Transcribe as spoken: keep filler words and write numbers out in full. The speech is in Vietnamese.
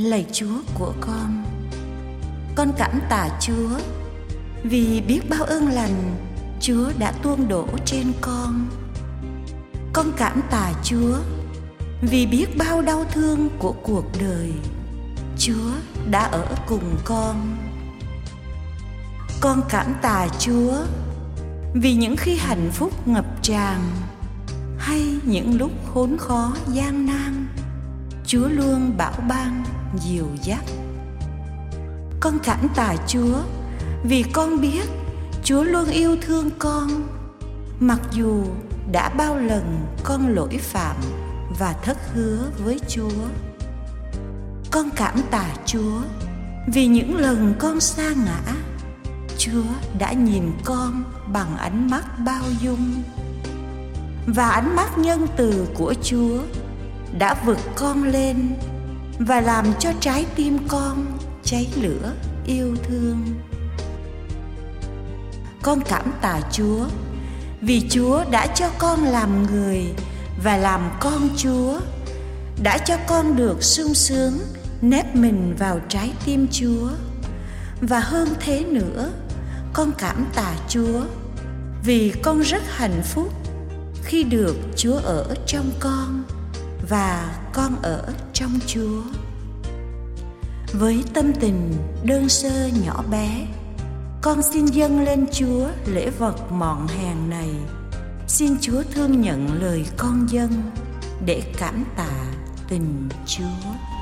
lạy Chúa của con. Con cảm tạ Chúa vì biết bao ơn lành Chúa đã tuôn đổ trên con. Con cảm tạ Chúa vì biết bao đau thương của cuộc đời Chúa đã ở cùng con. Con cảm tạ Chúa vì những khi hạnh phúc ngập tràn hay những lúc khốn khó gian nan, Chúa luôn bảo ban dìu dắt. Con cảm tạ Chúa vì con biết Chúa luôn yêu thương con, mặc dù đã bao lần con lỗi phạm và thất hứa với Chúa. Con cảm tạ Chúa vì những lần con sa ngã, Chúa đã nhìn con bằng ánh mắt bao dung, và ánh mắt nhân từ của Chúa đã vực con lên và làm cho trái tim con cháy lửa yêu thương. Con cảm tạ Chúa vì Chúa đã cho con làm người và làm con Chúa, đã cho con được sung sướng nép mình vào trái tim Chúa. Và hơn thế nữa, con cảm tạ Chúa vì con rất hạnh phúc khi được Chúa ở trong con và con ở trong Chúa. Với tâm tình đơn sơ nhỏ bé, con xin dâng lên Chúa lễ vật mọn hèn này. Xin Chúa thương nhận lời con dâng để cảm tạ tình Chúa.